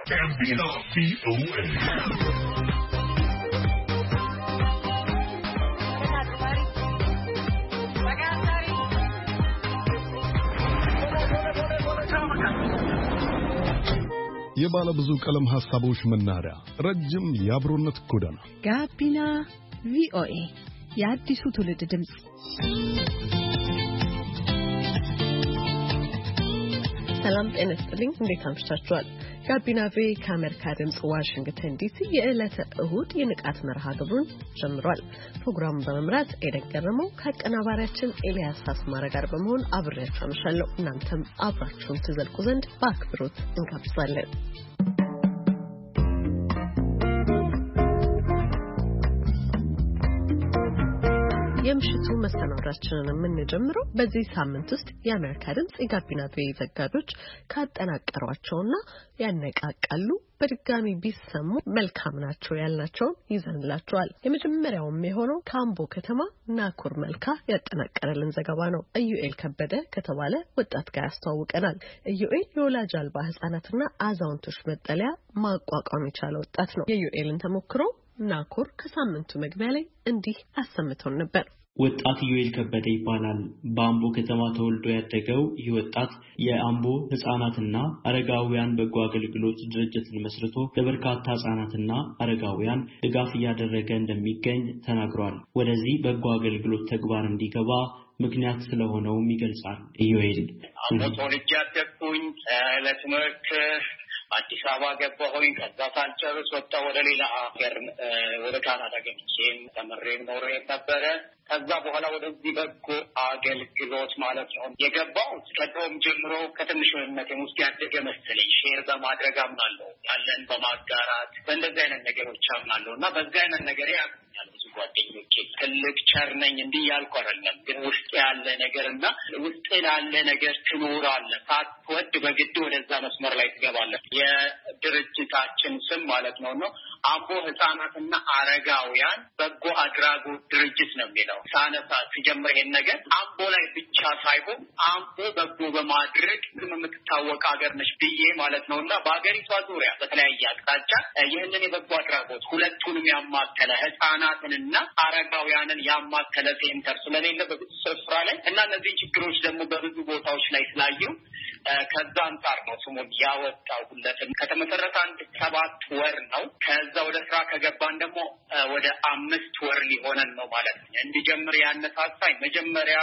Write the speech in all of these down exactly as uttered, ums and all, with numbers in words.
ጋቢና ቪኦኤ የባለ ብዙ ቀለም ሐሳቦች መናኸሪያ ረጅም የአብሮነት ጎዳና ጋቢና ቪኦኤ የአዲሱ ትውልድ ድምጽ። ሰላም ጤና ይስጥልኝ። እንዴት አምሽታችኋል? ጋቢና ቪኦኤ ከአሜሪካ ድምጽ ዋሽንግተን ዲሲ የዕለተ እሁድ የንቃት መርሃ ግብሩን ጀምሯል። ፕሮግራሙን በመምራት ኤደን ገረመው ከአቀናባሪያችን ኤልያስ አስማረ ጋር በመሆን አብሬያችሁ አመሻለሁ። እናንተም አብራችሁን ትዘልቁ ዘንድ በአክብሮት እንጋብዛለን። የምሽቱ መሰናዷችንን የምንጀምረው በዚህ ሳምንት ውስጥ የአሜሪካ ድምጽ የጋቢና ቪኦኤ ዘጋቢዎች ካጠናቀሯቸውና ያነቃቃሉ በድጋሚ ቢሰሙ መልካም ናቸው ያልናቸውን ይዘንላችኋል። የመጀመሪያውም የሆነው ከአምቦ ከተማ ናኩር መልካ ያጠናቀረልን ዘገባ ነው። ኢዩኤል ከበደ ከተባለ ወጣት ጋር ያስተዋውቀናል። ኢዩኤል የወላጅ አልባ ህጻናትና አዛውንቶች መጠለያ ማቋቋም የቻለ ወጣት ነው። የኢዩኤልን ተሞክሮ ናኩር ከሳምንቱ መግቢያ ላይ እንዲህ አሰምተው ነበር። ወጣት ኢዩኤል ከበደ ይባላል። በአምቦ ከተማ ተወልዶ ያደገው ይህ ወጣት የአምቦ ህጻናትና አረጋውያን በጎ አገልግሎት ድርጅትን መስርቶ ለበርካታ ህጻናትና አረጋውያን ድጋፍ እያደረገ እንደሚገኝ ተናግሯል። ወደዚህ በጎ አገልግሎት ተግባር እንዲገባ ምክንያት ስለሆነውም ይገልጻል። ኢዩኤል አምቦ ተወልጄ ያደግኩኝ ለትምህርት አዲስ አበባ ገባሁኝ። ከዛ ሳልጨርስ ወጣሁ ወደ ሌላ ሀገር ወደ ካናዳ ገብቼም ተመሬም ኖሬም ነበረ። ከዛ በኋላ ወደዚህ በጎ አገልግሎት ማለት ነው የገባሁት። ከድሮም ጀምሮ ከትንሽነቴም ውስጥ ያደገ መሰለኝ። ሼር በማድረግ አምናለሁ፣ ያለን በማጋራት በእንደዚህ አይነት ነገሮች አምናለሁ እና በዚህ አይነት ነገር ያገኛል ብዙ ጓደኞቼ። ትልቅ ቸር ነኝ እንዲህ ያልኩ አይደለም፣ ግን ውስጥ ያለ ነገር እና ውስጥ ላለ ነገር ትኖራለህ። ሳትወድ በግድ ወደዛ መስመር ላይ ትገባለህ። የድርጅታችን ስም ማለት ነው ነው አምቦ ህጻናትና አረጋውያን በጎ አድራጎት ድርጅት ነው የሚለው። ሳነሳ ሲጀምር ይሄን ነገር አምቦ ላይ ብቻ ሳይሆን አምቦ በጎ በማድረግ የምትታወቅ ሀገር ነች ብዬ ማለት ነውና በሀገሪቷ ዙሪያ በተለያየ አቅጣጫ ይህንን የበጎ አድራጎት ሁለቱንም ያማከለ ህጻናትንና አረጋውያንን ያማከለ ሴንተር ስለሌለ በብዙ ስፍራ ላይ እና እነዚህ ችግሮች ደግሞ በብዙ ቦታዎች ላይ ስላየው ከዛ አንጻር ነው ስሙን ያወጣው። ሁለቱም ከተመሰረተ አንድ ሰባት ወር ነው። ከዛ ወደ ስራ ከገባን ደግሞ ወደ አምስት ወር ሊሆነን ነው ማለት ነው። እንዲጀምር ያነሳሳኝ መጀመሪያ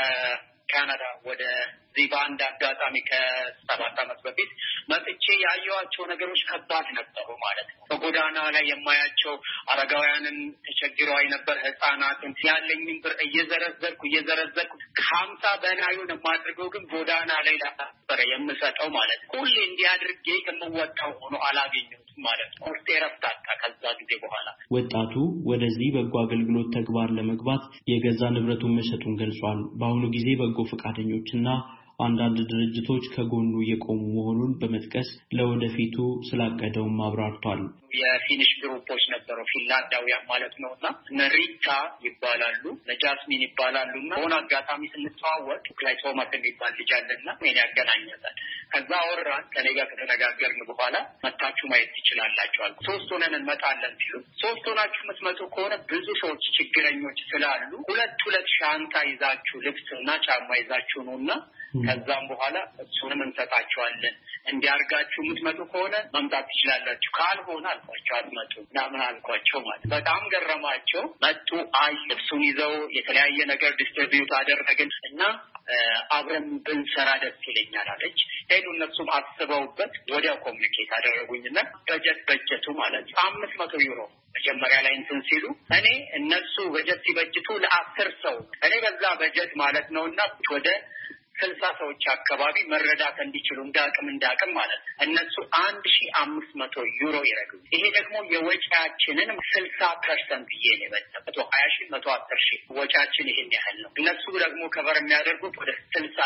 ከካናዳ ወደ ዚህ በአንድ አጋጣሚ ከሰባት ዓመት በፊት መጥቼ ያየኋቸው ነገሮች ከባድ ነበሩ ማለት ነው። በጎዳና ላይ የማያቸው አረጋውያንን ተቸግረው ነበር፣ ህጻናትን ያለኝን ብር እየዘረዘርኩ እየዘረዘርኩ ከሀምሳ በላዩን የማድርገው ግን ጎዳና ላይ ነበረ የምሰጠው ማለት ነው። ሁሌ እንዲያድርጌ የምወጣው ሆኖ አላገኘሁትም ማለት ነው። ውስጤ ረፍት አጣ። ከዛ ጊዜ በኋላ ወጣቱ ወደዚህ በጎ አገልግሎት ተግባር ለመግባት የገዛ ንብረቱን መሸጡን ገልጿል። በአሁኑ ጊዜ በጎ ፈቃደኞችና አንዳንድ ድርጅቶች ከጎኑ የቆሙ መሆኑን በመጥቀስ ለወደፊቱ ስላቀደውም አብራርቷል። የፊኒሽ ግሩፖች ነበሩ ፊንላንዳውያን ማለት ነውና ነሪታ ይባላሉ፣ ነጃስሚን ይባላሉና በሆነ አጋጣሚ ስንተዋወቅ ላይ ቶማስ የሚባል ልጅ አለና ምን ያገናኘናል። ከዛ አወራን። ከኔ ጋር ከተነጋገርን በኋላ መታችሁ ማየት ትችላላችሁ። ሶስት ሆነን እንመጣለን ሲሉ ሶስት ሆናችሁ የምትመጡ ከሆነ ብዙ ሰዎች ችግረኞች ስላሉ ሁለት ሁለት ሻንጣ ይዛችሁ ልብስና ጫማ ይዛችሁ ነውና ከዛም በኋላ እሱንም እንሰጣቸዋለን። እንዲያርጋችሁ የምትመጡ ከሆነ መምጣት ትችላላችሁ፣ ካልሆነ አልኳቸው አትመጡ ምናምን አልኳቸው ማለት በጣም ገረማቸው። መጡ። አይ ልብሱን ይዘው የተለያየ ነገር ዲስትሪቢዩት አደረግን እና አብረን ብንሰራ ደስ ይለኛል አለች። ሄዱ። እነሱም አስበውበት ወዲያው ኮሚኒኬት አደረጉኝና በጀት በጀቱ ማለት አምስት መቶ ዩሮ መጀመሪያ ላይ እንትን ሲሉ እኔ እነሱ በጀት ሲበጅቱ ለአስር ሰው እኔ በዛ በጀት ማለት ነውና ወደ ስልሳ ሰዎች አካባቢ መረዳት እንዲችሉ እንዳቅም እንዳቅም ማለት እነሱ አንድ ሺህ አምስት መቶ ዩሮ ይረዱ። ይሄ ደግሞ የወጪያችንን ስልሳ ፐርሰንት ይሄን የበለጠ ሀያ ሺህ መቶ አስር ሺህ ወጪያችን ይሄን ያህል ነው። እነሱ ደግሞ ከበር የሚያደርጉት ወደ ስልሳ ሺህ አካባቢ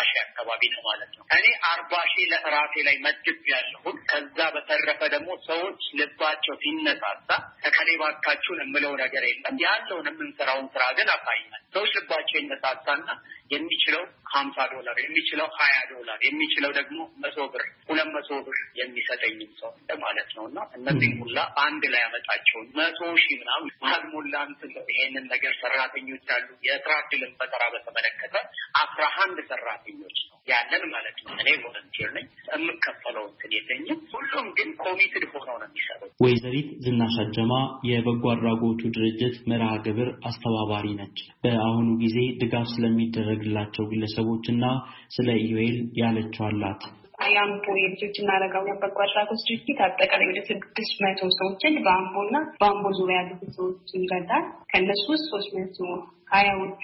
አካባቢ ነው ማለት ነው። እኔ አርባ ሺህ ለራሴ ላይ መድብ ያለሁ። ከዛ በተረፈ ደግሞ ሰዎች ልባቸው ሲነሳሳ ተከሌባካችሁን የምለው ነገር የለም። ያለውን የምንሰራውን ስራ ግን አሳይናል። ሰዎች ልባቸው ይነሳሳና የሚችለው ሀምሳ ዶላር የሚችለው ሀያ ዶላር የሚችለው ደግሞ መቶ ብር ሁለት መቶ ብር የሚሰጠኝ ሰው ማለት ነውና እነዚህ ሁላ አንድ ላይ ያመጣቸው መቶ ሺህ ምናምን ማልሞላ እንትን ይሄንን ነገር ሰራተኞች አሉ። የስራ ዕድልን ፈጠራ በተመለከተ አስራ አንድ ሰራተኞች ነው ያለን ማለት ነው። እኔ ቮለንቲር ነኝ። የምከፈለው እንትን የለኝም። ሁሉም ግን ኮሚትድ ሆነው ነው የሚሰሩት። ወይዘሪት ዝናሽ አጀማ የበጎ አድራጎቱ ድርጅት መርሃ ግብር አስተባባሪ ነች። በአሁኑ ጊዜ ድጋፍ ስለሚደረግላቸው ግለሰቦችና ስለ ኢዩኤል ያለችው አላት። አያምቦ የልጆችና አረጋውያን በጎ አድራጎት ድርጅት አጠቃላይ ወደ ስድስት መቶ ሰዎችን በአምቦና በአምቦ ዙሪያ ያሉት ሰዎችን ይረዳል። ከነሱ ውስጥ ሶስት መቶ ሀያዎቹ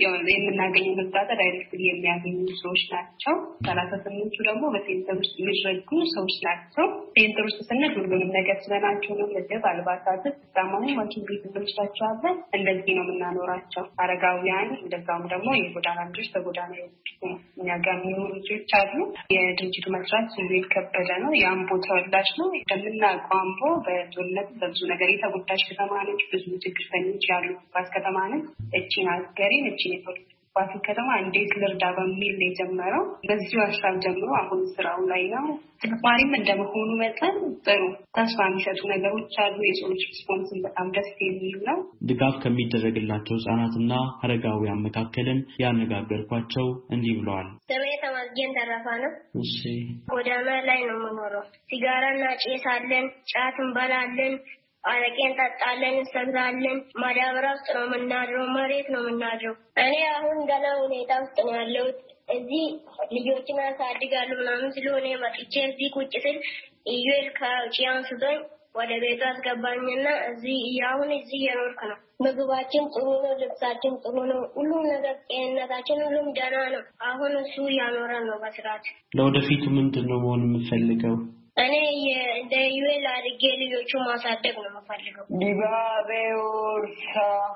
የምናገኘው እርዳታ ዳይሬክትሊ የሚያገኙ ሰዎች ናቸው። ሰላሳ ስምንቱ ደግሞ በሴንተር ውስጥ የሚረዱ ሰዎች ናቸው። ሴንተር ውስጥ ስንል ሁሉንም ነገር ስለናቸው ነው። ምግብ፣ አልባሳት፣ ተማሪ ማኪን ቤት እንወስዳቸዋለን። እንደዚህ ነው የምናኖራቸው። አረጋውያን እንደዛውም ደግሞ የጎዳና ልጆች በጎዳና እኛ ጋር የሚኖሩ ልጆች አሉ። የድርጅቱ መስራች ዙቤል ከበደ ነው። የአምቦ ተወላጅ ነው። እንደምናውቀው አምቦ በጦርነት በብዙ ነገር የተጎዳች ከተማ ነች። ብዙ ችግርተኞች ያሉባት ከተማ ነች። እቺን አገሬን እቺን የፖለቲካ ከተማ እንዴት ልርዳ በሚል የጀመረው በዚሁ ሀሳብ ጀምሮ አሁን ስራው ላይ ነው። ተግባሪም እንደመሆኑ መጠን ጥሩ ተስፋ የሚሰጡ ነገሮች አሉ። የሰዎች ሪስፖንስን በጣም ደስ የሚል ነው። ድጋፍ ከሚደረግላቸው ህጻናትና አረጋውያን መካከልም ያነጋገርኳቸው እንዲህ ብለዋል። ስሜ ተመስገን ተረፋ ነው። እሺ፣ ጎዳና ላይ ነው የምኖረው። ሲጋራና ጭስ አለን፣ ጫት እንበላለን፣ አረቄን እንጠጣለን፣ እንሰግዳለን። ማዳበሪያ ውስጥ ነው የምናድረው፣ መሬት ነው የምናድረው። እኔ አሁን ገና ሁኔታ ውስጥ ነው ያለሁት። እዚህ ልጆችን አሳድጋለሁ ምናምን ስለሆነ መጥቼ እዚህ ቁጭ ስል ኢዩኤል ከውጭ አንስቶኝ ወደ ቤቱ አስገባኝና እዚህ አሁን እዚህ እየኖርኩ ነው። ምግባችን ጥሩ ነው፣ ልብሳችን ጥሩ ነው፣ ሁሉም ነገር ጤንነታችን ሁሉም ደህና ነው። አሁን እሱ እያኖረን ነው በስርዓት። ለወደፊቱ ምንድን ነው መሆን የምፈልገው? እኔ እንደ ኢዩኤል አድርጌ ልጆቹ ማሳደግ ነው የምፈልገው። ዲባቤ ኡርሳ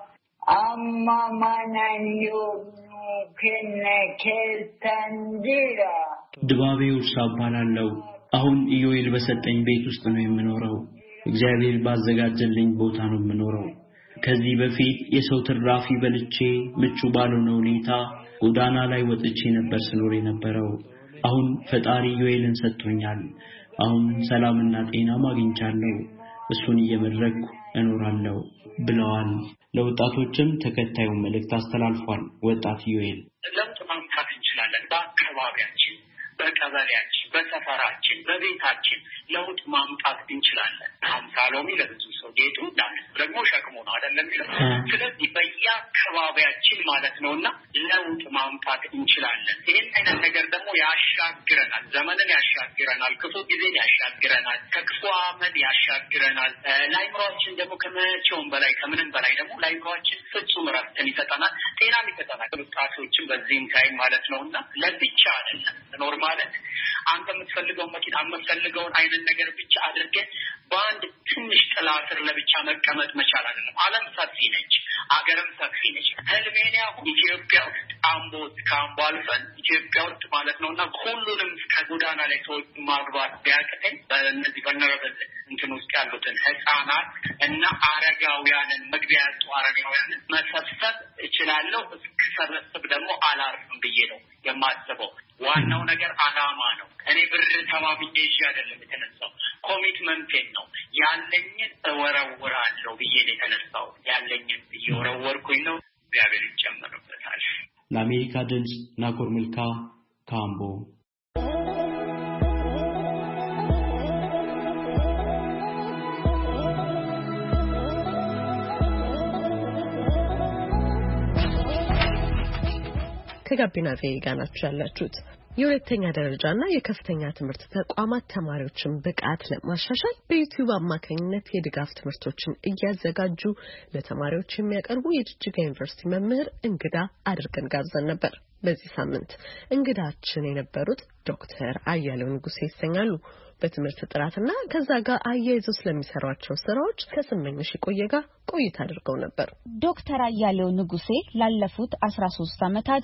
አማማናዮ ከነ ከታንጂራ ድባቤ ኡርሳ እባላለሁ። አሁን ኢዩኤል በሰጠኝ ቤት ውስጥ ነው የምኖረው። እግዚአብሔር ባዘጋጀልኝ ቦታ ነው የምኖረው። ከዚህ በፊት የሰው ትራፊ በልቼ ምቹ ባልሆነ ሁኔታ ጎዳና ላይ ወጥቼ ነበር ስኖር የነበረው። አሁን ፈጣሪ ኢዩኤልን ሰጥቶኛል። አሁን ሰላምና ጤና ማግኝቻለሁ። እሱን እየመረኩ እኖራለሁ ብለዋል። ለወጣቶችም ተከታዩን መልእክት አስተላልፏል። ወጣት ኢዩኤል ለውጥ ማምጣት እንችላለን። በአካባቢያችን፣ በቀበሌያችን፣ በሰፈራችን፣ በቤታችን ለውጥ ማምጣት እንችላለን። ሀምሳሎሚ ለብዙ ሰው ጌጡ ደግሞ ሸክሙ ነው አይደለም የሚለው። ስለዚህ በየአካባቢያችን ማለት ነውና ለውጥ ማምጣት እንችላለን። ይህን አይነት ነገር ደግሞ ያሻግረናል፣ ዘመንን ያሻግረናል፣ ክፉ ጊዜን ያሻግረናል፣ ከክፉ አመድ ያሻግረናል። ለአይምሯችን ደግሞ ከመቼውም በላይ ከምንም በላይ ደግሞ ለአይምሯችን ፍጹም እረፍትን ይሰጠናል፣ ጤናን ይሰጠናል። ወጣቶችን በዚህም ታይም ማለት ነውና ለብቻ አይደለም ኖር ማለት አንተ የምትፈልገው መኪና የምትፈልገውን አይነት ነገር ብቻ አድርገህ በአንድ ትንሽ ጥላ ስር ለብቻ መቀመጥ መቻል አይደለም። ዓለም ሰፊ ነች፣ አገርም ሰፊ ነች። ህልሜኒያ ኢትዮጵያ ውስጥ አምቦ ከአምቦ አልፈን ኢትዮጵያ ውስጥ ማለት ነውና ሁሉንም ከጎዳና ላይ ሰዎች ማግባት ቢያቅተኝ በእነዚህ በነረበል እንትን ውስጥ ያሉትን ህፃናት እና አረጋውያንን መግቢያ ያጡ አረጋውያንን መሰብሰብ እችላለሁ። እስክሰበስብ ደግሞ አላርፍም ብዬ ነው የማስበው። ዋናው ነገር አላማ ነው። እኔ ብር ተማምኜ ይዤ አይደለም የተነሳው፣ ኮሚትመንቴን ነው። ያለኝን እወረውራለሁ ብዬ ነው የተነሳው። ያለኝን እየወረወርኩኝ ነው። እግዚአብሔር ይጨምርበታል። ለአሜሪካ ድምፅ ናኮር መልካ ካምቦ። ከጋቢና ቪኦኤ ጋር ናችሁ ያላችሁት። የሁለተኛ ደረጃና የከፍተኛ ትምህርት ተቋማት ተማሪዎችን ብቃት ለማሻሻል በዩቲዩብ አማካኝነት የድጋፍ ትምህርቶችን እያዘጋጁ ለተማሪዎች የሚያቀርቡ የጅጅጋ ዩኒቨርሲቲ መምህር እንግዳ አድርገን ጋብዘን ነበር። በዚህ ሳምንት እንግዳችን የነበሩት ዶክተር አያሌው ንጉሴ ይሰኛሉ። በትምህርት ጥራትና ከዛ ጋር አያይዘው ስለሚሰሯቸው ስራዎች ከስመኝሽ የቆየ ጋር ቆይታ አድርገው ነበር። ዶክተር አያሌው ንጉሴ ላለፉት አስራ ሶስት ዓመታት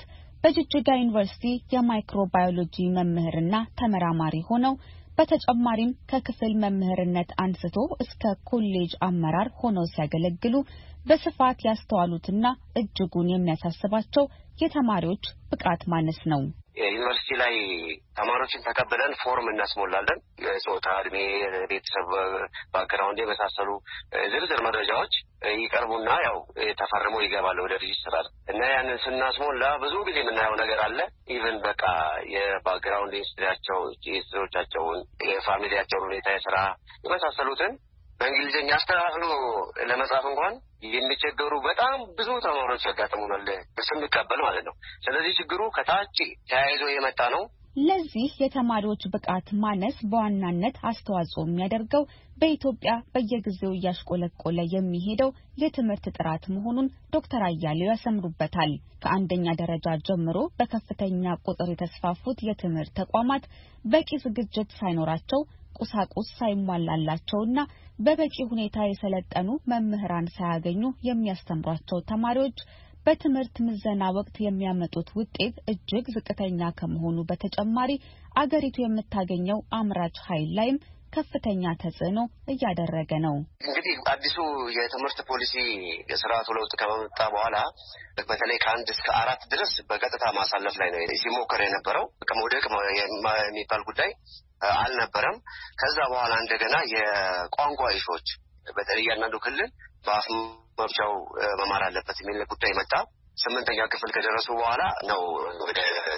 በጅጅጋ ዩኒቨርሲቲ የማይክሮባዮሎጂ መምህርና ተመራማሪ ሆነው በተጨማሪም ከክፍል መምህርነት አንስቶ እስከ ኮሌጅ አመራር ሆነው ሲያገለግሉ በስፋት ያስተዋሉትና እጅጉን የሚያሳስባቸው የተማሪዎች ብቃት ማነስ ነው። ዩኒቨርሲቲ ላይ ተማሪዎችን ተቀበለን ፎርም እናስሞላለን። የጾታ፣ እድሜ፣ ቤተሰብ ባክግራውንድ የመሳሰሉ ዝርዝር መረጃዎች ይቀርቡና ያው ተፈርሞ ይገባል ወደ ሬጅስትራር እና ያንን ስናስሞላ ብዙ ጊዜ የምናየው ነገር አለ። ኢቭን በቃ የባክግራውንድ ሂስትሪያቸው፣ ሂስትሪዎቻቸውን፣ የፋሚሊያቸውን ሁኔታ፣ የስራ የመሳሰሉትን በእንግሊዝኛ አስተካክሎ ለመጻፍ እንኳን የሚቸገሩ በጣም ብዙ ተማሪዎች ያጋጥሙናል ስንቀበል ማለት ነው። ስለዚህ ችግሩ ከታች ተያይዞ የመጣ ነው። ለዚህ የተማሪዎች ብቃት ማነስ በዋናነት አስተዋጽኦ የሚያደርገው በኢትዮጵያ በየጊዜው እያሽቆለቆለ የሚሄደው የትምህርት ጥራት መሆኑን ዶክተር አያሌው ያሰምሩበታል። ከአንደኛ ደረጃ ጀምሮ በከፍተኛ ቁጥር የተስፋፉት የትምህርት ተቋማት በቂ ዝግጅት ሳይኖራቸው ቁሳቁስ ሳይሟላላቸውና በበቂ ሁኔታ የሰለጠኑ መምህራን ሳያገኙ የሚያስተምሯቸው ተማሪዎች በትምህርት ምዘና ወቅት የሚያመጡት ውጤት እጅግ ዝቅተኛ ከመሆኑ በተጨማሪ አገሪቱ የምታገኘው አምራች ኃይል ላይም ከፍተኛ ተጽዕኖ እያደረገ ነው። እንግዲህ አዲሱ የትምህርት ፖሊሲ የስርዓቱ ለውጥ ከመጣ በኋላ በተለይ ከአንድ እስከ አራት ድረስ በቀጥታ ማሳለፍ ላይ ነው ሲሞከር የነበረው። ከመውደቅ የሚባል ጉዳይ አልነበረም። ከዛ በኋላ እንደገና የቋንቋ ኢሾች በተለይ ያንዳንዱ ክልል በአፍ መፍቻው መማር አለበት የሚል ጉዳይ መጣ። ስምንተኛ ክፍል ከደረሱ በኋላ ነው ወደ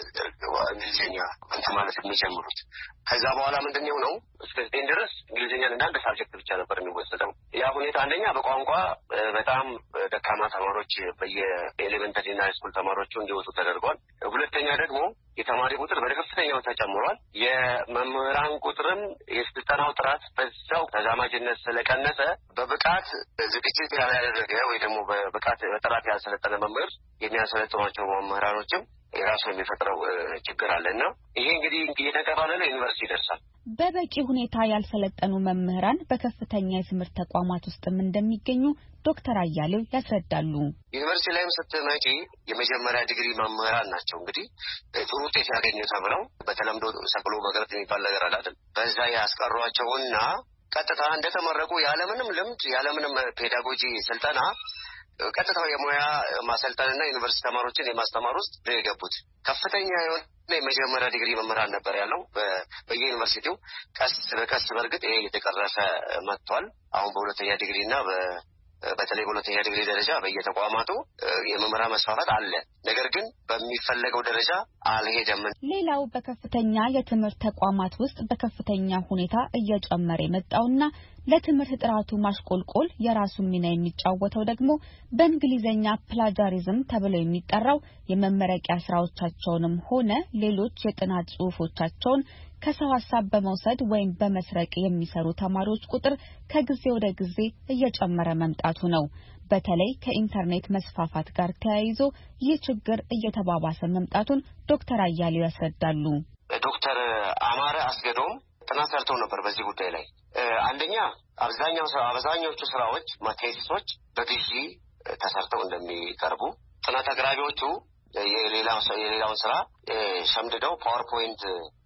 እንግሊዝኛ እንትን ማለት የሚጀምሩት። ከዛ በኋላ ምንድነው ነው እስከ ዘጠኝ ድረስ እንግሊዝኛን እንደ አንድ ሳብጀክት ብቻ ነበር የሚወሰደው። ያ ሁኔታ አንደኛ በቋንቋ በጣም ደካማ ተማሪዎች በየኤሌመንተሪ እና ሃይስኩል ተማሪዎች እንዲወጡ ተደርጓል። ሁለተኛ ደግሞ የተማሪ ቁጥር በከፍተኛው ተጨምሯል። የመምህራን ቁጥርም የስልጠናው ጥራት በዛው ተዛማጅነት ስለቀነሰ በብቃት ዝግጅት ያላደረገ ወይ ደግሞ በብቃት በጥራት ያልሰለጠነ መምህር የሚያሰለጥኗቸው መምህራኖችም የራሱ የሚፈጥረው ችግር አለና ይሄ እንግዲህ እየተቀባበለ ዩኒቨርሲቲ ይደርሳል። በበቂ ሁኔታ ያልሰለጠኑ መምህራን በከፍተኛ የትምህርት ተቋማት ውስጥም እንደሚገኙ ዶክተር አያሌው ያስረዳሉ። ዩኒቨርሲቲ ላይም ስትመጪ የመጀመሪያ ዲግሪ መምህራን ናቸው እንግዲህ ጥሩ ውጤት ያገኙ ተብለው በተለምዶ ሰቅሎ መቅረት የሚባል ነገር አላለም። በዛ ያስቀሯቸውና ቀጥታ እንደተመረቁ ያለምንም ልምድ ያለምንም ፔዳጎጂ ስልጠና ቀጥታው የሙያ ማሰልጠንና ዩኒቨርሲቲ ተማሪዎችን የማስተማር ውስጥ ነው የገቡት። ከፍተኛ የሆነ የመጀመሪያ ዲግሪ መምህራን ነበር ያለው በየዩኒቨርሲቲው። ቀስ በቀስ በርግጥ ይሄ እየተቀረፈ መጥቷል። አሁን በሁለተኛ ዲግሪና በተለይ በሁለተኛ ዲግሪ ደረጃ በየተቋማቱ የመምህራን መስፋፋት አለ። ነገር ግን በሚፈለገው ደረጃ አልሄደም። ሌላው በከፍተኛ የትምህርት ተቋማት ውስጥ በከፍተኛ ሁኔታ እየጨመረ የመጣውና ለትምህርት ጥራቱ ማሽቆልቆል የራሱ ሚና የሚጫወተው ደግሞ በእንግሊዘኛ ፕላጃሪዝም ተብሎ የሚጠራው የመመረቂያ ስራዎቻቸውንም ሆነ ሌሎች የጥናት ጽሑፎቻቸውን ከሰው ሀሳብ በመውሰድ ወይም በመስረቅ የሚሰሩ ተማሪዎች ቁጥር ከጊዜ ወደ ጊዜ እየጨመረ መምጣቱ ነው። በተለይ ከኢንተርኔት መስፋፋት ጋር ተያይዞ ይህ ችግር እየተባባሰ መምጣቱን ዶክተር አያሌው ያስረዳሉ። ዶክተር አማረ አስገዶም ጥናት ሰርተው ነበር በዚህ ጉዳይ ላይ። አንደኛ አብዛኛው አብዛኛዎቹ ስራዎች ማቴሪያሎች በግዢ ተሰርተው እንደሚቀርቡ ጥናት አቅራቢዎቹ የሌላው የሌላውን ስራ ሸምድደው ፓወርፖይንት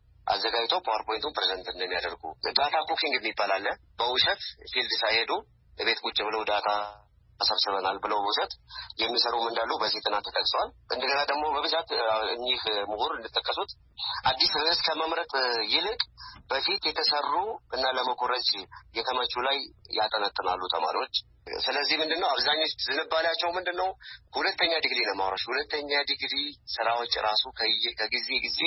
አዘጋጅተው ፓወርፖይንቱን ፕሬዘንት እንደሚያደርጉ ዳታ ኩኪንግ የሚባል አለ። በውሸት ፊልድ ሳይሄዱ ቤት ቁጭ ብለው ዳታ ተሰብስበናል ብለው ውሸት የሚሰሩም እንዳሉ በዚህ ጥናት ተጠቅሷል። እንደገና ደግሞ በብዛት እኚህ ምሁር እንደተጠቀሱት አዲስ ርዕስ ከመምረጥ ይልቅ በፊት የተሰሩ እና ለመኮረጅ የተመቹ ላይ ያጠነጥናሉ ተማሪዎች። ስለዚህ ምንድነው አብዛኞቹ ዝንባሌያቸው ምንድነው ሁለተኛ ዲግሪ ነው ማውራሽ። ሁለተኛ ዲግሪ ስራዎች ራሱ ከጊዜ ጊዜ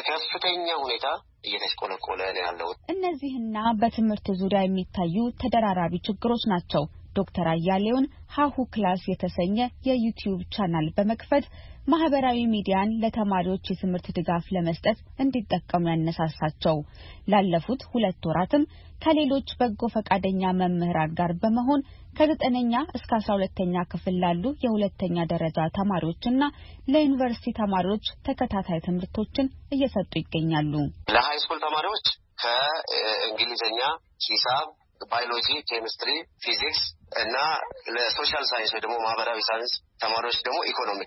በከፍተኛ ሁኔታ እየተሽቆለቆለ ነው ያለው። እነዚህና በትምህርት ዙሪያ የሚታዩ ተደራራቢ ችግሮች ናቸው ዶክተር አያሌውን ሀሁ ክላስ የተሰኘ የዩቲዩብ ቻናል በመክፈት ማህበራዊ ሚዲያን ለተማሪዎች የትምህርት ድጋፍ ለመስጠት እንዲጠቀሙ ያነሳሳቸው። ላለፉት ሁለት ወራትም ከሌሎች በጎ ፈቃደኛ መምህራን ጋር በመሆን ከዘጠነኛ እስከ አስራ ሁለተኛ ክፍል ላሉ የሁለተኛ ደረጃ ተማሪዎችና ለዩኒቨርሲቲ ተማሪዎች ተከታታይ ትምህርቶችን እየሰጡ ይገኛሉ። ለሃይ ስኩል ተማሪዎች ከእንግሊዝኛ፣ ሂሳብ፣ ባዮሎጂ፣ ኬሚስትሪ፣ ፊዚክስ እና ለሶሻል ሳይንስ ወይ ደግሞ ማህበራዊ ሳይንስ ተማሪዎች ደግሞ ኢኮኖሚክስ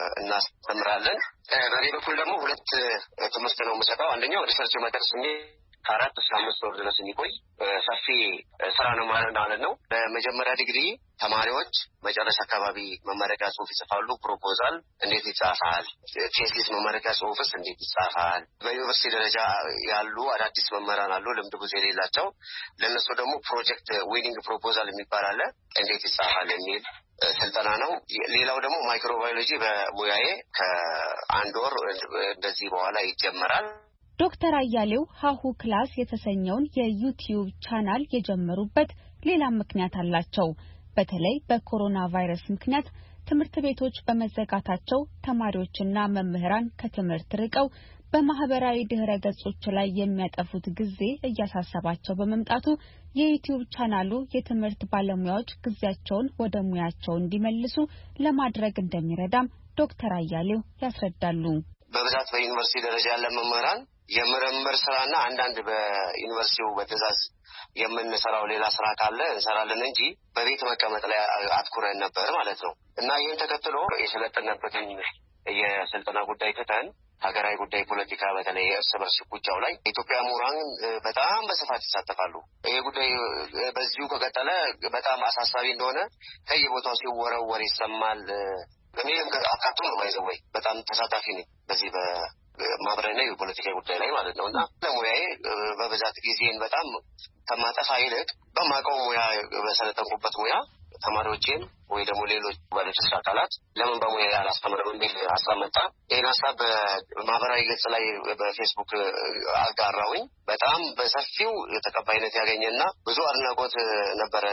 እናስተምራለን። በሌላ በኩል ደግሞ ሁለት ትምህርት ነው የምሰጠው። አንደኛው ሪሰርች ሜተድስ ነው ከአራት እስከ አምስት ወር ድረስ የሚቆይ ሰፊ ስራ ነው ማለት ነው። በመጀመሪያ ዲግሪ ተማሪዎች መጨረሻ አካባቢ መመረቂያ ጽሑፍ ይጽፋሉ። ፕሮፖዛል እንዴት ይጻፋል፣ ቴሲስ መመረቂያ ጽሑፍስ እንዴት ይጻፋል። በዩኒቨርሲቲ ደረጃ ያሉ አዳዲስ መምህራን አሉ ልምድ ብዙ የሌላቸው፣ ለነሱ ደግሞ ፕሮጀክት ዊኒንግ ፕሮፖዛል የሚባል አለ እንዴት ይጻፋል የሚል ስልጠና ነው። ሌላው ደግሞ ማይክሮባዮሎጂ በሙያዬ ከአንድ ወር እንደዚህ በኋላ ይጀመራል። ዶክተር አያሌው ሀሁ ክላስ የተሰኘውን የዩቲዩብ ቻናል የጀመሩበት ሌላ ምክንያት አላቸው። በተለይ በኮሮና ቫይረስ ምክንያት ትምህርት ቤቶች በመዘጋታቸው ተማሪዎችና መምህራን ከትምህርት ርቀው በማህበራዊ ድህረ ገጾች ላይ የሚያጠፉት ጊዜ እያሳሰባቸው በመምጣቱ የዩቲዩብ ቻናሉ የትምህርት ባለሙያዎች ጊዜያቸውን ወደ ሙያቸው እንዲመልሱ ለማድረግ እንደሚረዳም ዶክተር አያሌው ያስረዳሉ። በብዛት በዩኒቨርሲቲ ደረጃ ያለ መምህራን የምርምር ስራና አንዳንድ በዩኒቨርሲቲው በትዕዛዝ የምንሰራው ሌላ ስራ ካለ እንሰራለን እንጂ በቤት መቀመጥ ላይ አትኩረን ነበር ማለት ነው። እና ይህን ተከትሎ የሰለጠነበትን የስልጠና ጉዳይ ትተን ሀገራዊ ጉዳይ ፖለቲካ በተለይ የእርስ በርስ ጉዳዩ ላይ ኢትዮጵያ ምሁራን በጣም በስፋት ይሳተፋሉ። ይሄ ጉዳይ በዚሁ ከቀጠለ በጣም አሳሳቢ እንደሆነ ከየቦታው ሲወረወር ይሰማል። እኔም አካቶ ነው ማይዘው ወይ በጣም ተሳታፊ ነኝ በዚህ በማህበራዊ ነው የፖለቲካ ጉዳይ ላይ ማለት ነው። እና ለሙያዬ በብዛት ጊዜን በጣም ከማጠፋ ይልቅ በማውቀው ሙያ በሰለጠንኩበት ሙያ ተማሪዎችን ወይ ደግሞ ሌሎች ባለድርሻ አካላት ለምን በሙያ ያላስተምርም የሚል ሀሳብ መጣ። ይህን ሀሳብ በማህበራዊ ገጽ ላይ በፌስቡክ አጋራሁኝ። በጣም በሰፊው ተቀባይነት ያገኘና ብዙ አድናቆት ነበረ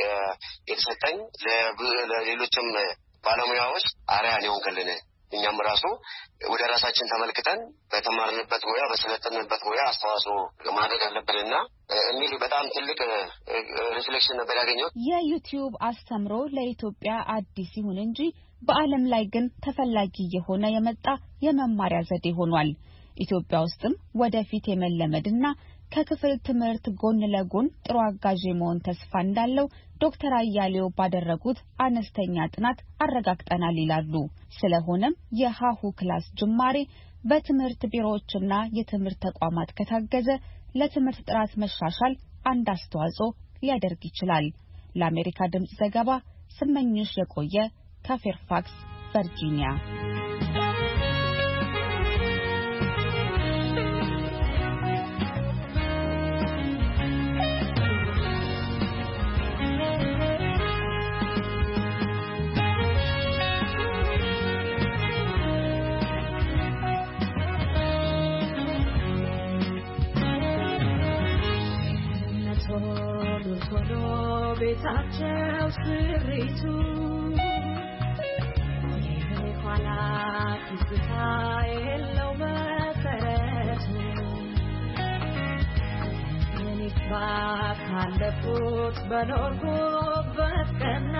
የተሰጠኝ። ለሌሎችም ባለሙያዎች አርአያ ሊሆን ከለነ እኛም ራሱ ወደ ራሳችን ተመልክተን በተማርንበት ሙያ በሰለጠንበት ሙያ አስተዋጽኦ ማድረግ አለብንና የሚል በጣም ትልቅ ሪፍሌክሽን ነበር ያገኘው። የዩቲዩብ አስተምሮ ለኢትዮጵያ አዲስ ይሁን እንጂ በዓለም ላይ ግን ተፈላጊ የሆነ የመጣ የመማሪያ ዘዴ ሆኗል። ኢትዮጵያ ውስጥም ወደፊት የመለመድና ከክፍል ትምህርት ጎን ለጎን ጥሩ አጋዥ መሆን ተስፋ እንዳለው ዶክተር አያሌው ባደረጉት አነስተኛ ጥናት አረጋግጠናል ይላሉ። ስለሆነም የሀሁ ክላስ ጅማሬ በትምህርት ቢሮዎችና የትምህርት ተቋማት ከታገዘ ለትምህርት ጥራት መሻሻል አንድ አስተዋጽኦ ሊያደርግ ይችላል። ለአሜሪካ ድምጽ ዘገባ ስመኝሽ የቆየ ከፌርፋክስ ቨርጂኒያ። ቤታቸው ስሪቱ የኋላ ትዝታ የለው መሰረቱ እኔስ ባካለፉት በኖርኩበት ቀና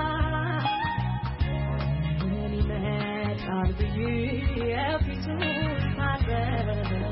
ምን ይመጣል ብዬ የፊቱ ሳደር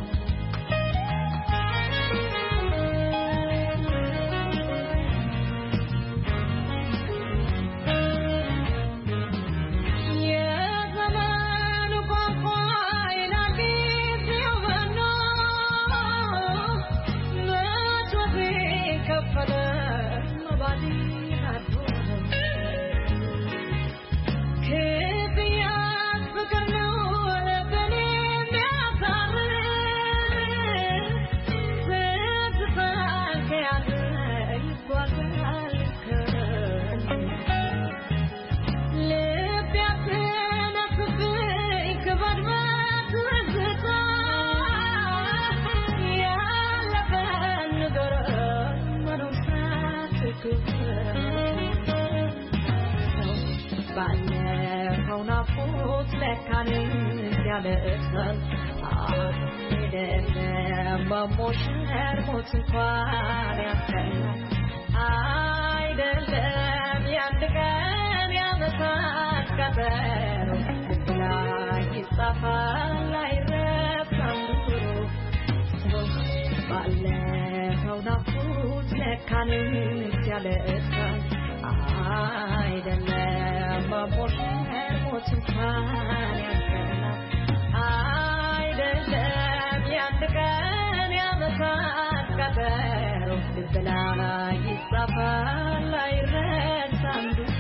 ያለእሰን አይደለም በሞሽር ሞት እንኳን ያስቀናል አይደለም ያንድ ቀን ያመሳት ቀጠሮ ላይ ይጻፋል አይረሳም ድሮ ባለፈው ናፍቆት ለካንስ ያለእሰን አይደለም ማሞሸር ሞትንካን ያስቀና አይደለም ያንድ ቀን ያመታት ቀጠሮ ልብ ላይ ይጻፋል አይረሳም ብዙ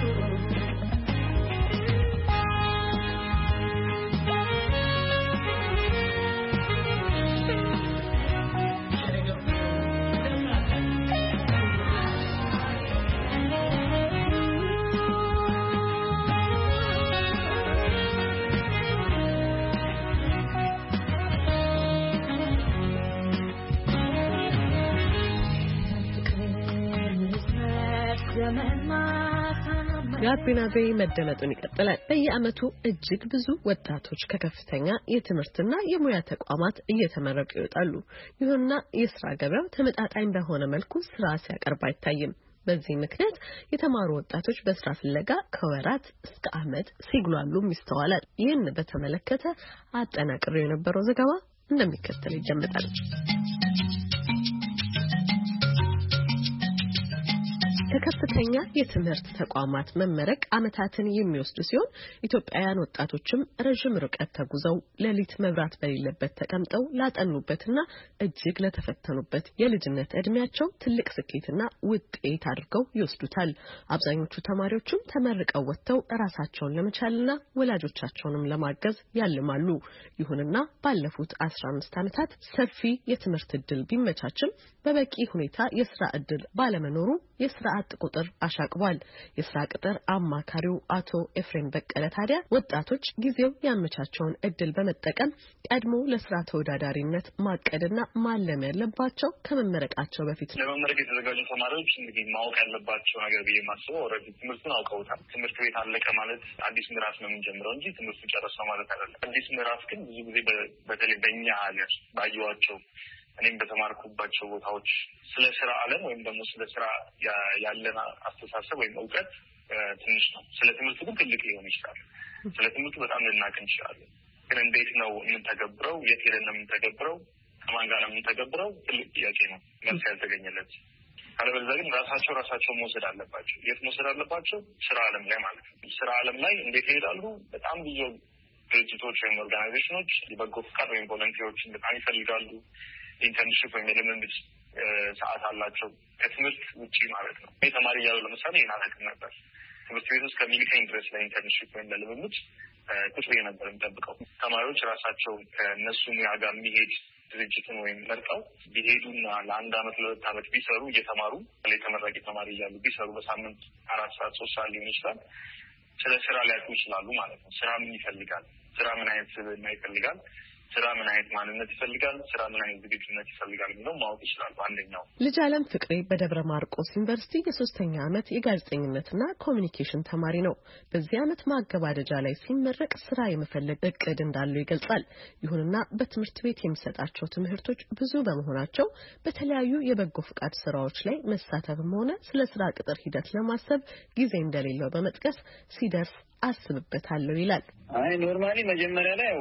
ጋቢና ቬይ መደመጡን ይቀጥላል። በየዓመቱ እጅግ ብዙ ወጣቶች ከከፍተኛ የትምህርትና የሙያ ተቋማት እየተመረቁ ይወጣሉ። ይሁንና የስራ ገበያው ተመጣጣኝ በሆነ መልኩ ስራ ሲያቀርብ አይታይም። በዚህ ምክንያት የተማሩ ወጣቶች በስራ ፍለጋ ከወራት እስከ ዓመት ሲግሏሉም ይስተዋላል። ይህን በተመለከተ አጠናቅሬው የነበረው ዘገባ እንደሚከተል ይጀምራል። ከከፍተኛ የትምህርት ተቋማት መመረቅ ዓመታትን የሚወስድ ሲሆን ኢትዮጵያውያን ወጣቶችም ረጅም ርቀት ተጉዘው ሌሊት መብራት በሌለበት ተቀምጠው ላጠኑበትና እጅግ ለተፈተኑበት የልጅነት እድሜያቸው ትልቅ ስኬትና ውጤት አድርገው ይወስዱታል። አብዛኞቹ ተማሪዎችም ተመርቀው ወጥተው ራሳቸውን ለመቻልና ወላጆቻቸውንም ለማገዝ ያልማሉ። ይሁንና ባለፉት አስራ አምስት ዓመታት ሰፊ የትምህርት ዕድል ቢመቻችም በበቂ ሁኔታ የስራ ዕድል ባለመኖሩ የስራ አጥ ቁጥር አሻቅቧል። የስራ ቅጥር አማካሪው አቶ ኤፍሬም በቀለ ታዲያ ወጣቶች ጊዜው ያመቻቸውን እድል በመጠቀም ቀድሞ ለስራ ተወዳዳሪነት ማቀድና ማለም ያለባቸው ከመመረቃቸው በፊት ነው። ለመመረቅ የተዘጋጁ ተማሪዎች እንግዲህ ማወቅ ያለባቸው ነገር ብዬ ማስበው ኦልሬዲ ትምህርቱን አውቀውታል። ትምህርት ቤት አለቀ ማለት አዲስ ምዕራፍ ነው የምንጀምረው እንጂ ትምህርቱ ጨረሰው ማለት አይደለም። አዲስ ምዕራፍ ግን ብዙ ጊዜ በተለይ በእኛ ሀገር ባየኋቸው እኔም በተማርኩባቸው ቦታዎች ስለ ስራ ዓለም ወይም ደግሞ ስለ ስራ ያለን አስተሳሰብ ወይም እውቀት ትንሽ ነው። ስለ ትምህርቱ ግን ትልቅ ሊሆን ይችላል። ስለ ትምህርቱ በጣም ልናውቅ እንችላለን። ግን እንዴት ነው የምንተገብረው? የት ሄደን ነው የምንተገብረው? ከማን ጋር ነው የምንተገብረው? ትልቅ ጥያቄ ነው፣ መልስ ያልተገኘለት። አለበለዚያ ግን ራሳቸው ራሳቸው መውሰድ አለባቸው። የት መውሰድ አለባቸው? ስራ ዓለም ላይ ማለት ነው። ስራ ዓለም ላይ እንዴት ይሄዳሉ? በጣም ብዙ ድርጅቶች ወይም ኦርጋናይዜሽኖች የበጎ ፍቃድ ወይም ቮለንቲሮችን በጣም ይፈልጋሉ። ኢንተርንሺፕ ወይም የልምምድ ሰዓት አላቸው ከትምህርት ውጪ ማለት ነው። እኔ ተማሪ እያለሁ ለምሳሌ ይህን አላውቅም ነበር። ትምህርት ቤት ውስጥ ከሚልከኝ ድረስ ለኢንተርንሺፕ ወይም ለልምምድ ቁጭ ብዬ ነበር የምጠብቀው። ተማሪዎች ራሳቸው ከእነሱ ሙያ ጋር የሚሄድ ድርጅትን ወይም መርጠው ቢሄዱና ለአንድ አመት ለሁለት አመት ቢሰሩ እየተማሩ ተመራቂ ተማሪ እያሉ ቢሰሩ በሳምንት አራት ሰዓት ሶስት ሰዓት ሊሆን ይችላል ስለ ስራ ሊያውቁ ይችላሉ ማለት ነው። ስራ ምን ይፈልጋል? ስራ ምን አይነት ስብዕና ይፈልጋል? ስራ ምን አይነት ማንነት ይፈልጋል? ስራ ምን አይነት ዝግጁነት ይፈልጋል ብለው ማወቅ ይችላሉ። አንደኛው ልጅ አለም ፍቅሬ በደብረ ማርቆስ ዩኒቨርሲቲ የሶስተኛ አመት የጋዜጠኝነትና ኮሚኒኬሽን ተማሪ ነው። በዚህ አመት ማገባደጃ ላይ ሲመረቅ ስራ የመፈለግ እቅድ እንዳለው ይገልጻል። ይሁንና በትምህርት ቤት የሚሰጣቸው ትምህርቶች ብዙ በመሆናቸው በተለያዩ የበጎ ፍቃድ ስራዎች ላይ መሳተፍም ሆነ ስለ ስራ ቅጥር ሂደት ለማሰብ ጊዜ እንደሌለው በመጥቀስ ሲደርስ አስብበታለሁ ይላል። አይ ኖርማሊ መጀመሪያ ላይ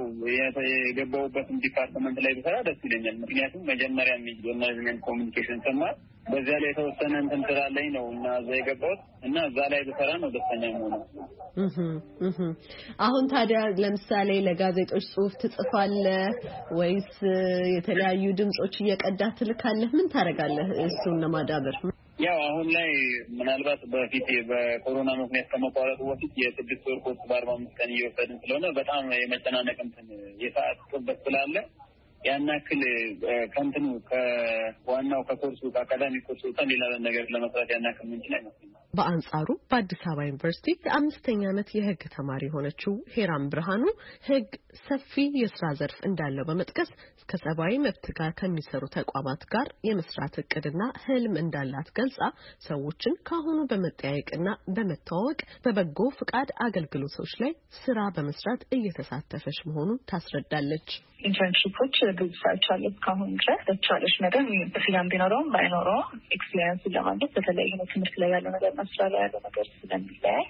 የገባሁበትን ዲፓርትመንት ላይ ብሰራ ደስ ይለኛል። ምክንያቱም መጀመሪያ የማኔጅመንት ኮሚኒኬሽን ተማር በዚያ ላይ የተወሰነ እንትን ስላለኝ ነው እና እዛ የገባሁት እና እዛ ላይ ብሰራ ነው ደስተኛ የምሆነው። እህ እህ አሁን ታዲያ ለምሳሌ ለጋዜጦች ጽሁፍ ትጽፋለህ ወይስ የተለያዩ ድምጾች እየቀዳህ ትልካለህ? ምን ታደርጋለህ እሱን ለማዳበር? ያው አሁን ላይ ምናልባት በፊት በኮሮና ምክንያት ከመቋረጡ በፊት የስድስት ወር ኮርስ በአርባ አምስት ቀን እየወሰድን ስለሆነ በጣም የመጨናነቅ እንትን የሰዓት ጥበት ስላለ ያን ያክል ከእንትኑ ከዋናው ከኮርሱ ከአካዳሚክ ኮርሱ ሌላ ነገር ለመስራት ያን ያክል ምንችል አይመስለኝም። በአንጻሩ በአዲስ አበባ ዩኒቨርሲቲ የአምስተኛ ዓመት የህግ ተማሪ የሆነችው ሄራም ብርሃኑ ህግ ሰፊ የስራ ዘርፍ እንዳለው በመጥቀስ እስከ ሰብአዊ መብት ጋር ከሚሰሩ ተቋማት ጋር የመስራት እቅድና ህልም እንዳላት ገልጻ ሰዎችን ካሁኑ በመጠያየቅና በመተዋወቅ በበጎ ፍቃድ አገልግሎቶች ላይ ስራ በመስራት እየተሳተፈች መሆኑን ታስረዳለች። ኢንተርንሺፖች ብዙ ሰርቻለሁ እስካሁን ድረስ በቻለሽ ነገር በፊልም ቢኖረውም ባይኖረውም ኤክስፒሪየንስ ለማግኘት በተለይ ነው ትምህርት ላይ ያለው ነገር መስራ ላይ ያለው ነገር ስለሚለያይ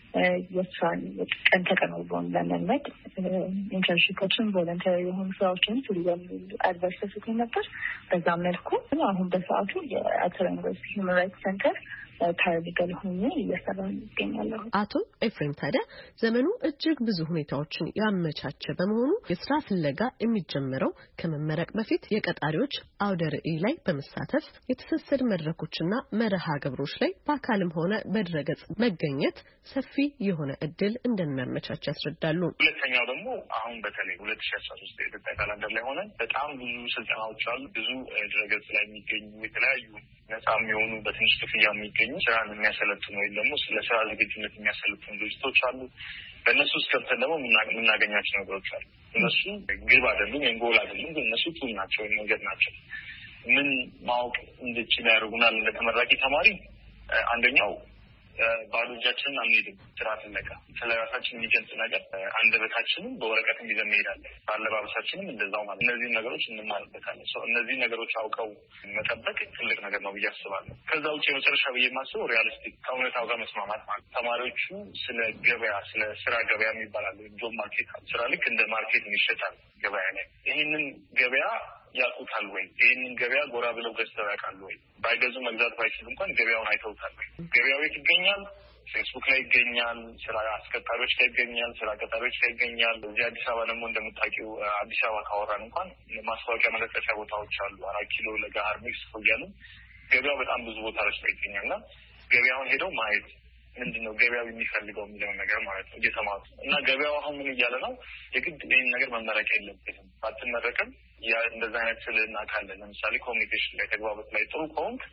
የስራን ቀን ተቀን ውሎን ለመልመድ ኢንተርንሺፖችን ቮለንተሪ የሆኑ ስራዎችን ሲሉም አድቫይስ ተሰጥቶኝ ነበር። በዛ መልኩ አሁን በሰዓቱ የአተር ዩኒቨርሲቲ ሂውማን ራይትስ ሴንተር ፓራሊጋል ሆኜ እየሰራሁ እገኛለሁ። አቶ ኤፍሬም ታዲያ ዘመኑ እጅግ ብዙ ሁኔታዎችን ያመቻቸ በመሆኑ የስራ ፍለጋ የሚጀምረው ከመመረቅ በፊት የቀጣሪዎች አውደ ርዕይ ላይ በመሳተፍ የትስስር መድረኮችና መርሃ ግብሮች ላይ በአካልም ሆነ በድረገጽ መገኘት ሰፊ የሆነ እድል እንደሚያመቻች ያስረዳሉ። ሁለተኛው ደግሞ አሁን በተለይ ሁለት ሺህ አስራ ሶስት የኢትዮጵያ ካላንደር ላይ ሆነ በጣም ብዙ ስልጠናዎች አሉ። ብዙ ድረገጽ ላይ የሚገኙ የተለያዩ ነፃ የሚሆኑ በትንሽ ክፍያ የሚገኙ ስራን የሚያሰለጥኑ ወይም ደግሞ ስለ ስራ ዝግጁነት የሚያሰለጥኑ ድርጅቶች አሉ። በእነሱ ውስጥ ገብተን ደግሞ የምናገኛቸው ነገሮች አሉ። እነሱ ግብ አይደሉም ወይም ጎል አይደሉም፣ ግን እነሱ ቱል ናቸው ወይም መንገድ ናቸው። ምን ማወቅ እንድችል ያደርጉናል እንደተመራቂ ተማሪ። አንደኛው ባዶ እጃችንን አንሄድም። ስራ ፍለጋ ስለ ራሳችን የሚገልጽ ነገር አንደበታችንን በወረቀት ይዘን እንሄዳለን። አለባበሳችንም እንደዛው ማለት እነዚህ ነገሮች እንማርበታለን። ሰው እነዚህ ነገሮች አውቀው መጠበቅ ትልቅ ነገር ነው ብዬ አስባለሁ። ከዛ ውጭ የመጨረሻ ብዬ የማስበው ሪያሊስቲክ ከእውነታው ጋር መስማማት ማለት ተማሪዎቹ ስለ ገበያ ስለ ስራ ገበያ የሚባላል ጆብ ማርኬት ስራ ልክ እንደ ማርኬት ይሸጣል ገበያ ላይ። ይህንን ገበያ ያውቁታል ወይ? ይህንን ገበያ ጎራ ብለው ገዝተው ያውቃሉ ወይ? ባይገዙ መግዛት ባይችሉ እንኳን ገበያውን አይተውታል ወይ? ገበያው የት ይገኛል? ፌስቡክ ላይ ይገኛል። ስራ አስቀጣሪዎች ላይ ይገኛል። ስራ ቀጣሪዎች ላይ ይገኛል። እዚህ አዲስ አበባ ደግሞ እንደምታውቂው አዲስ አበባ ካወራን እንኳን ማስታወቂያ መለጠፊያ ቦታዎች አሉ። አራት ኪሎ ለጋር ሚክስ ይገኛሉ። ገበያው በጣም ብዙ ቦታዎች ላይ ይገኛልና ገበያውን ሄደው ማየት ምንድነው ገበያው የሚፈልገው የሚለውን ነገር ማለት ነው እየተማሩ እና ገበያው አሁን ምን እያለ ነው? የግድ ይህን ነገር መመረቅ የለብንም። ባትመረቅም ያ እንደዛ አይነት ስልና ካለ ለምሳሌ ኮሚኒኬሽን ላይ ተግባባት ላይ ጥሩ ከሆንክ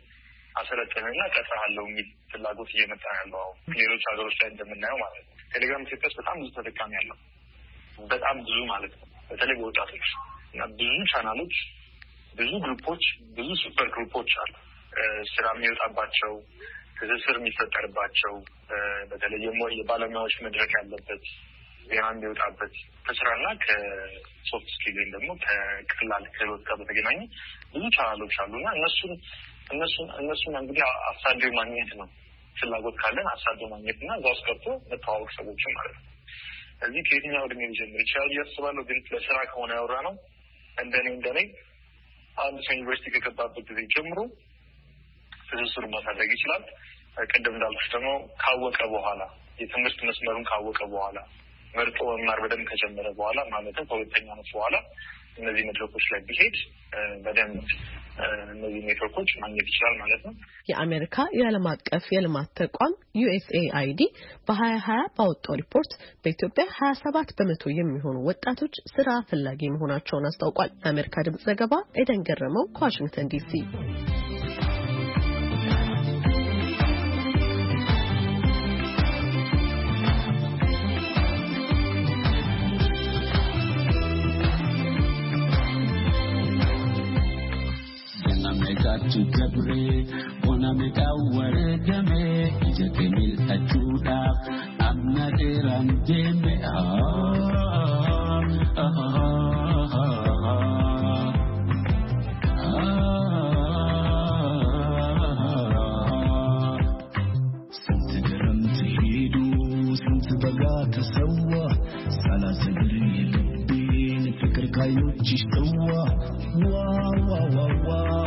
አሰለጥንና ቀጥራለሁ የሚል ፍላጎት እየመጣ ያለው አሁን ሌሎች ሀገሮች ላይ እንደምናየው ማለት ነው። ቴሌግራም ኢትዮጵያ ውስጥ በጣም ብዙ ተጠቃሚ ያለው በጣም ብዙ ማለት ነው። በተለይ በወጣቶች እና ብዙ ቻናሎች፣ ብዙ ግሩፖች፣ ብዙ ሱፐር ግሩፖች አሉ ስራ የሚወጣባቸው ትስስር የሚፈጠርባቸው በተለይ የባለሙያዎች መድረክ ያለበት ዜና የሚወጣበት ከስራና ከሶፍት ስኪል ወይም ደግሞ ከቀላል ክህሎት ጋር በተገናኘ ብዙ ቻናሎች አሉና እነሱን እነሱን እነሱን እንግዲህ አሳዶ ማግኘት ነው። ፍላጎት ካለን አሳዶ ማግኘትና እዛ ውስጥ ገብቶ መተዋወቅ ሰዎችን ማለት ነው። እዚህ ከየትኛው ዕድሜ ጀምሮ ይችላል ያስባለሁ። ግን ለስራ ከሆነ ያወራ ነው እንደኔ እንደኔ አንድ ሰው ዩኒቨርሲቲ ከገባበት ጊዜ ጀምሮ ትስስሩን ማሳደግ ይችላል። ቀደም እንዳልኩሽ ደግሞ ካወቀ በኋላ የትምህርት መስመሩን ካወቀ በኋላ መርጦ መማር በደንብ ከጀመረ በኋላ ማለትም ከሁለተኛ ዓመት በኋላ እነዚህ መድረኮች ላይ ቢሄድ በደንብ እነዚህ ኔትወርኮች ማግኘት ይችላል ማለት ነው። የአሜሪካ የዓለም አቀፍ የልማት ተቋም ዩ ኤስ ኤ አይ ዲ በሀያ ሀያ ባወጣው ሪፖርት በኢትዮጵያ ሀያ ሰባት በመቶ የሚሆኑ ወጣቶች ስራ ፈላጊ መሆናቸውን አስታውቋል። የአሜሪካ ድምጽ ዘገባ ኤደን ገረመው ከዋሽንግተን ዲሲ። to Gabre, Bonamega, Waregame, Jackemil Achuda, Amnaderam Deme, ah, Santigaram Tihidu, Santibagata Sawa, Salasagri, Fikr Kayu Chistawa, wow, wow, wow, wow.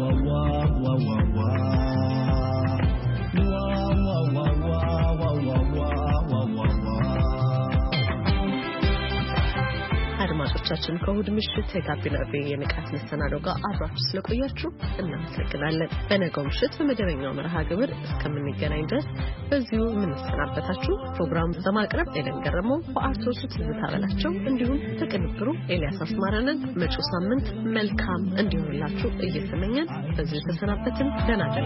አድማጮቻችን ከእሑድ ምሽት የጋቢና ቪኦኤ የንቃት መሰናዶ ጋር አብራችሁ ስለቆያችሁ እናመሰግናለን። በነገው ምሽት በመደበኛው መርሃ ግብር እስከምንገናኝ ድረስ በዚሁ የምንሰናበታችሁ ፕሮግራም በማቅረብ ኤደን ገረመው፣ በአርቶስ ትዝታ በላቸው እንዲሁም በቅንብሩ ኤልያስ አስማረንን መጪው ሳምንት መልካም እንዲሆንላችሁ እየተመኘን በዚሁ ተሰናበትን። ደህና ደሩ።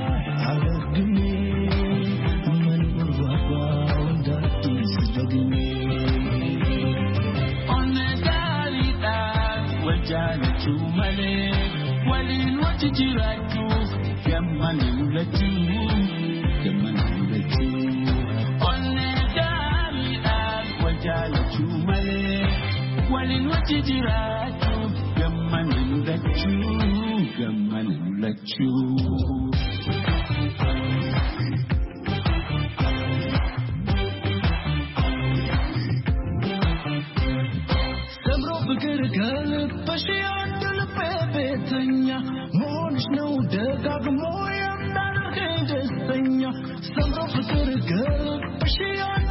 Jaalatu malee waliin wajji jiraatu gammana mul'atu gammana mul'atu onnee gaariidhaan wal jaalatu malee waliin wajji jiraatu gammana mul'atu gammana mul'atu. Moon's no dug, I'm more than girl, but she on